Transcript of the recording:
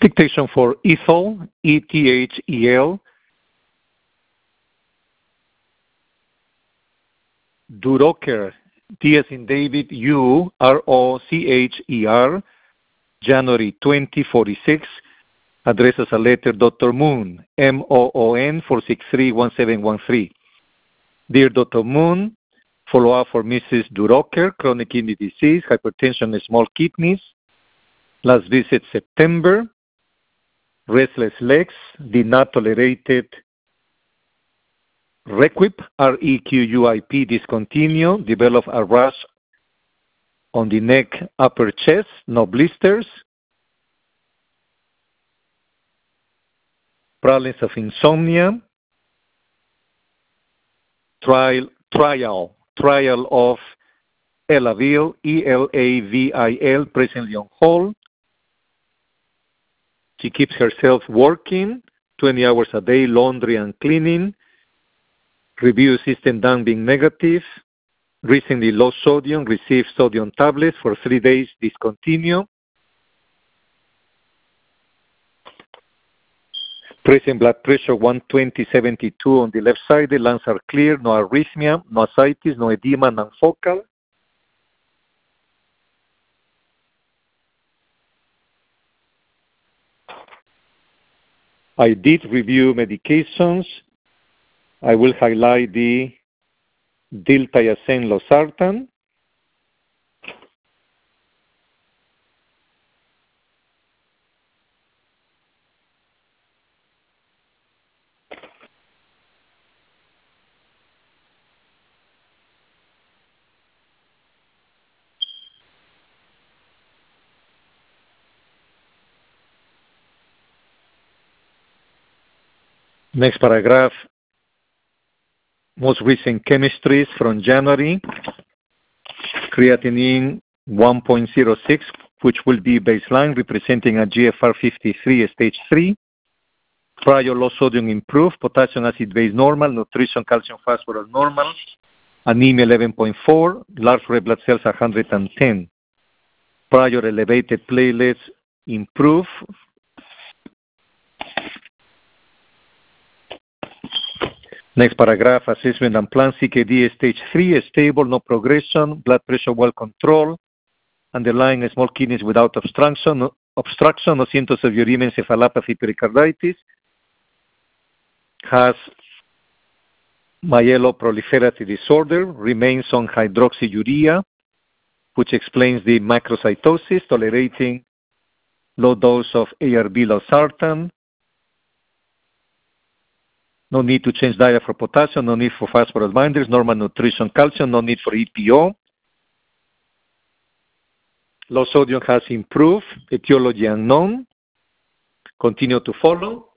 Dictation for Ethel, E-T-H-E-L. Durocher, D as in David, U-R-O-C-H-E-R, January 2046. Address as a letter, Dr. Moon, M-O-O-N, 463-1713. Dear Dr. Moon, follow-up for Mrs. Durocher, chronic kidney disease, hypertension and small kidneys. Last visit September. Restless legs, did not tolerated Requip, R-E-Q-U-I-P, discontinue, develop a rash on the neck, upper chest, no blisters. Problems of insomnia. Trial of Elavil, E-L-A-V-I-L, presently on hold. She keeps herself working 20 hours a day, laundry and cleaning. Review system done being negative. Recently low sodium, received sodium tablets for 3 days, discontinue. Present blood pressure 120/72 on the left side. The lungs are clear, no arrhythmia, no ascites, no edema, non-focal. I did review medications. I will highlight the diltiazem losartan. Next paragraph, most recent chemistries from January. Creatinine 1.06, which will be baseline, representing a GFR 53, stage 3. Prior low sodium improved, potassium acid base normal, nutrition calcium phosphorus normal, anemia 11.4, large red blood cells 110. Prior elevated platelets improve. Next paragraph, assessment and plan, CKD stage 3, stable, no progression, blood pressure well controlled, underlying small kidneys without obstruction, no symptoms of uremia, encephalopathy, pericarditis, has myeloproliferative disorder, remains on hydroxyurea, which explains the macrocytosis, tolerating low dose of ARB losartan. No need to change diet for potassium, no need for phosphorus binders, normal nutrition, calcium, no need for EPO. Low sodium has improved, etiology unknown. Continue to follow.